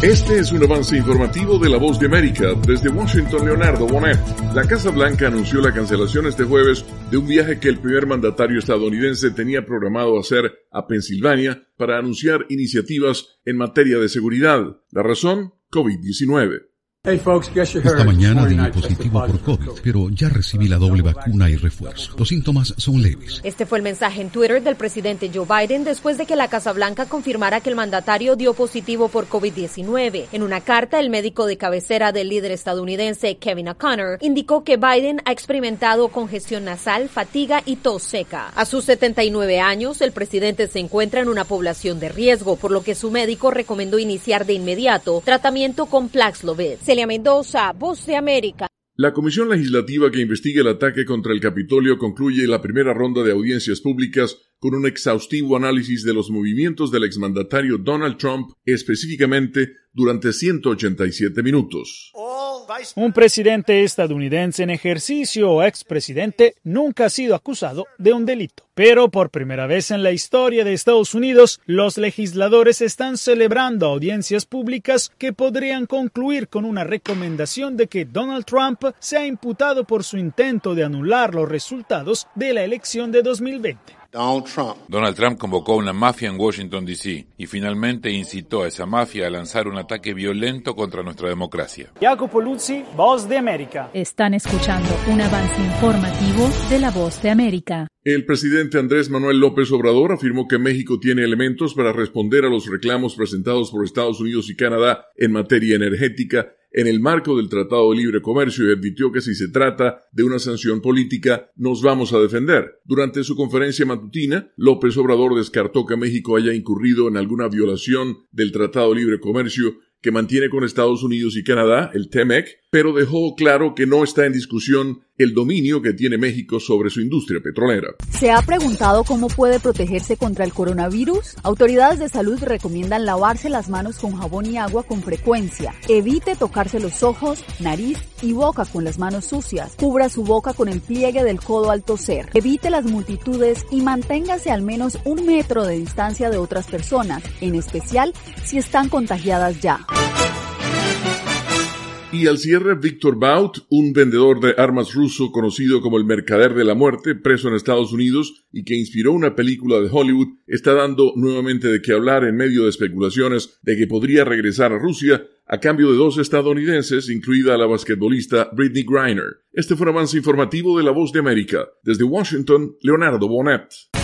Este es un avance informativo de La Voz de América. Desde Washington, Leonardo Bonet. La Casa Blanca anunció la cancelación este jueves de un viaje que el primer mandatario estadounidense tenía programado hacer a Pensilvania para anunciar iniciativas en materia de seguridad. La razón, COVID-19. Esta mañana di positivo por COVID, pero ya recibí la doble vacuna y refuerzo. Los síntomas son leves. Este fue el mensaje en Twitter del presidente Joe Biden después de que la Casa Blanca confirmara que el mandatario dio positivo por COVID-19. En una carta, el médico de cabecera del líder estadounidense, Kevin O'Connor, indicó que Biden ha experimentado congestión nasal, fatiga y tos seca. A sus 79 años, el presidente se encuentra en una población de riesgo, por lo que su médico recomendó iniciar de inmediato tratamiento con Paxlovid. Celia Mendoza, Voz de América. La comisión legislativa que investiga el ataque contra el Capitolio concluye la primera ronda de audiencias públicas con un exhaustivo análisis de los movimientos del exmandatario Donald Trump, específicamente durante 187 minutos. Un presidente estadounidense en ejercicio o expresidente nunca ha sido acusado de un delito. Pero por primera vez en la historia de Estados Unidos, los legisladores están celebrando audiencias públicas que podrían concluir con una recomendación de que Donald Trump sea imputado por su intento de anular los resultados de la elección de 2020. Donald Trump convocó a una mafia en Washington, D.C. y finalmente incitó a esa mafia a lanzar un ataque violento contra nuestra democracia. Jacopo Luzzi, Voz de América. Están escuchando un avance informativo de La Voz de América. El presidente Andrés Manuel López Obrador afirmó que México tiene elementos para responder a los reclamos presentados por Estados Unidos y Canadá en materia energética en el marco del Tratado de Libre Comercio y advirtió que si se trata de una sanción política, nos vamos a defender. Durante su conferencia matutina, López Obrador descartó que México haya incurrido en alguna violación del Tratado de Libre Comercio que mantiene con Estados Unidos y Canadá, el TEMEC, pero dejó claro que no está en discusión el dominio que tiene México sobre su industria petrolera. ¿Se ha preguntado cómo puede protegerse contra el coronavirus? Autoridades de salud recomiendan lavarse las manos con jabón y agua con frecuencia. Evite tocarse los ojos, nariz y boca con las manos sucias. Cubra su boca con el pliegue del codo al toser. Evite las multitudes y manténgase al menos 1 metro de distancia de otras personas, en especial si están contagiadas ya. Y al cierre, Víctor Bout, un vendedor de armas ruso conocido como el Mercader de la Muerte, preso en Estados Unidos y que inspiró una película de Hollywood, está dando nuevamente de qué hablar en medio de especulaciones de que podría regresar a Rusia a cambio de 2 estadounidenses, incluida la basquetbolista Brittney Griner. Este fue un avance informativo de La Voz de América. Desde Washington, Leonardo Bonet.